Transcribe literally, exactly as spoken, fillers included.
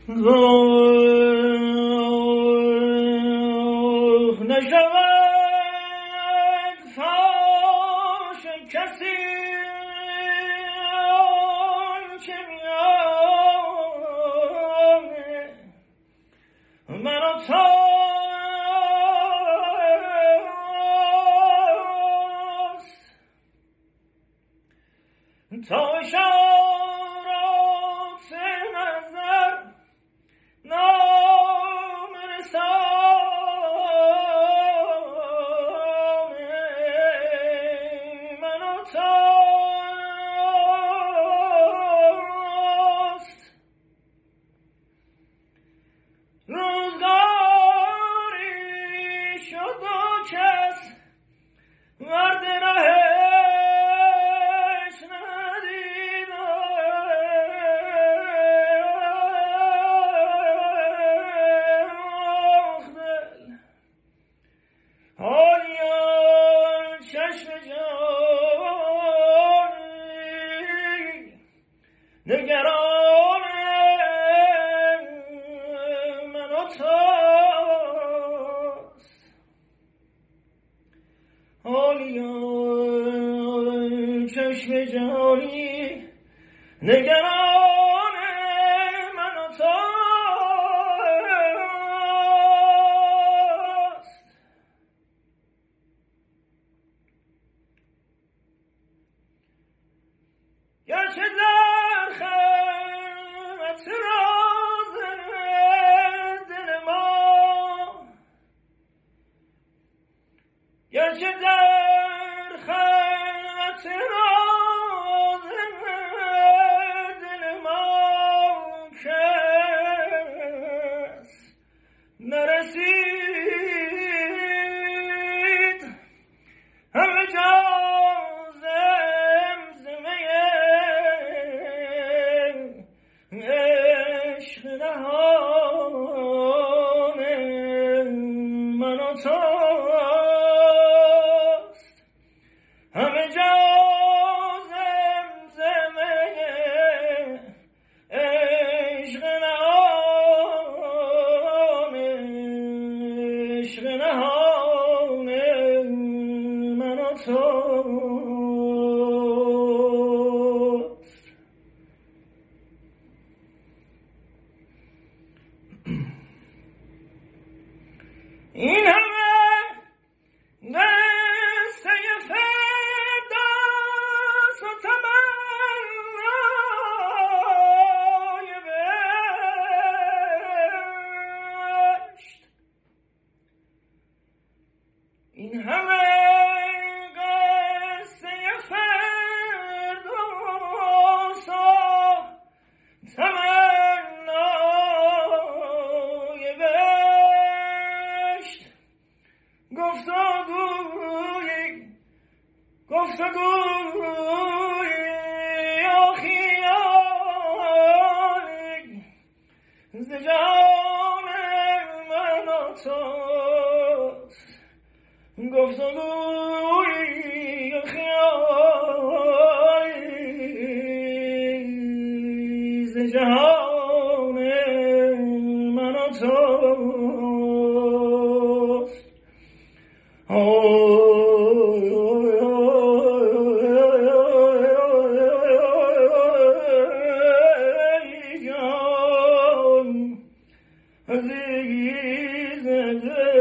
روح نشود فاش کسی که میامه من و توست تا اشارات نظر نام رسانه من و توست روزگاری شد و کس مرد رهش ندید آخ دل آلیان چشم جانی نگران من و توست آلیان چشم جانی نگران من و توست گرچه در خلوت راز دل ما گرچه در خلوت راز دل ما کس نرسید همه جا زمزمه عشق نهان من و توست همه جا زمزمه عشق نهان عشق نهان من و توست این همه قصه فردوس و تمنای بهشت این همه قصه فردوس و تمنای بهشت گفتگوی گفتگوی و خیالی ز جان من و توست گفتگوی و خیالی ز جان من و توست ای جان عزیز دل